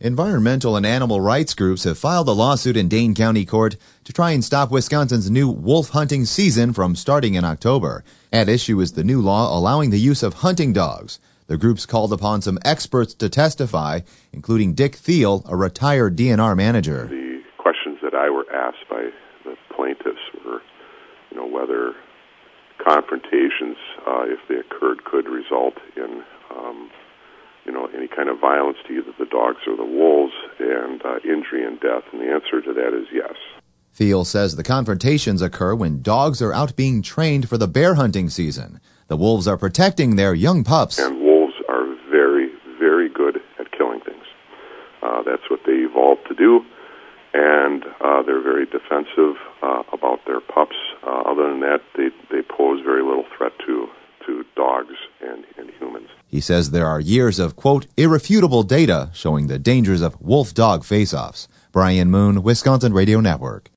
Environmental and animal rights groups have filed a lawsuit in Dane County Court to try and stop Wisconsin's new wolf hunting season from starting in October. At issue is the new law allowing the use of hunting dogs. The groups called upon some experts to testify, including Dick Thiel, a retired DNR manager. The questions that I were asked by the plaintiffs were, whether confrontations, if they occurred, could result in any kind of violence to either the dogs or the wolves and injury and death, and the answer to that is yes. Thiel says the confrontations occur when dogs are out being trained for the bear hunting season. The wolves are protecting their young pups. And wolves are very, very good at killing things. That's what they evolved to do, and they're very defensive about their pups. Other than that, they pose very little threat to dogs and humans. He says there are years of, quote, irrefutable data showing the dangers of wolf-dog face-offs. Brian Moon, Wisconsin Radio Network.